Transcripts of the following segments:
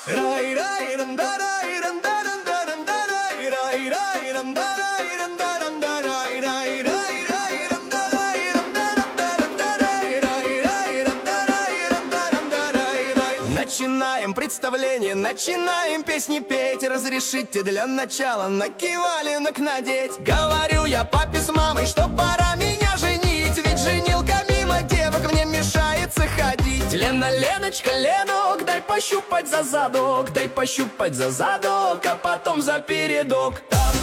Начинаем представление, начинаем песни петь. Разрешите для начала на кивалинок надеть. Говорю я папе с мамой, что пора меня женить. Ведь женилка мимо девок мне мешается ходить. Лена, Леночка, Ленок, дай пощупать за задок. Дай пощупать за задок, а потом за передок.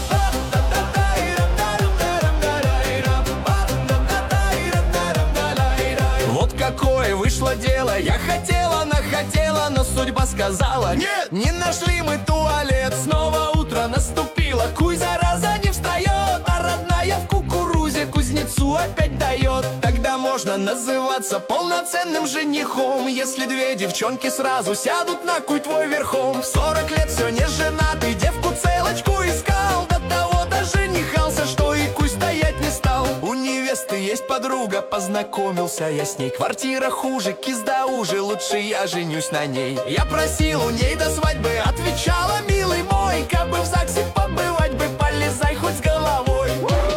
Вот какое вышло дело. Я хотела, нахотела, но судьба сказала: нет, не нашли мы туалет. Снова утро наступило, куй зараза не встает, а родная в кукурузе кузнецу опять дает. Тогда можно называться полноценным женихом, если две девчонки сразу сядут на куй твой верхом. В 40 лет все не женатый, девку целочку искал, до того доженихался, что и куй стоять не стал. У невесты есть подруга, познакомился я с ней. Квартира хуже, кизда уже, лучше я женюсь на ней. Я просил у ней до свадьбы, отвечала: милый мой, как бы в ЗАГСе побывать бы, полезай хоть с головой.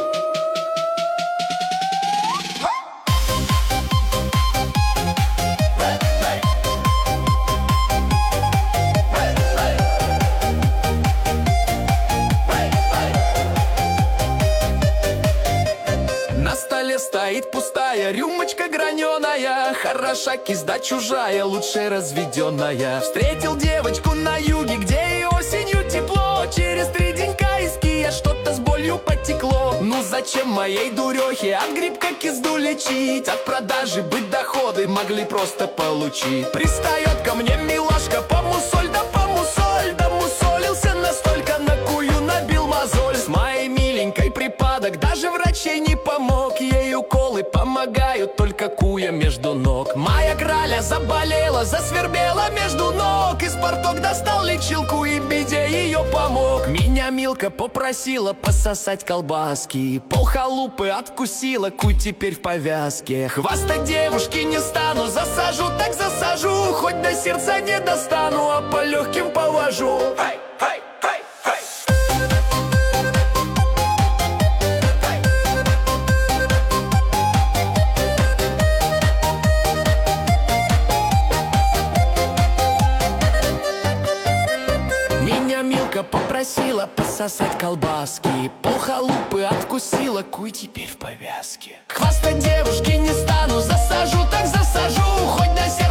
На столе стоит пустая рюмочка граненая. Хороша кизда чужая, лучше разведенная. Встретил девочку на юге, где и осенью тепло. Через 3 денька из Кия что-то с болью потекло. Ну зачем моей дурехе от грибка кизду лечить? От продажи быть доходы могли просто получить. Пристает ко мне милашка, помусоль да помусоль. Да мусолился настолько, на кую набил мозоль. С моей миленькой припадок, даже врачей не помог. Ей уколы помогают, только куя между ног. Моя краля заболела, засвербела между ног. Из порток достал лечилку и беде ее помог. Меня Милка попросила пососать колбаски. Полхалупы откусила, куй теперь в повязке. Хвастать девушки не стану, засажу так засажу. Хоть до сердца не достану, а по легким повожу. Милка попросила пососать колбаски. Полхалупы откусила, куй теперь в повязке. Хвастать девушки не стану, засажу так засажу. Хоть до сердца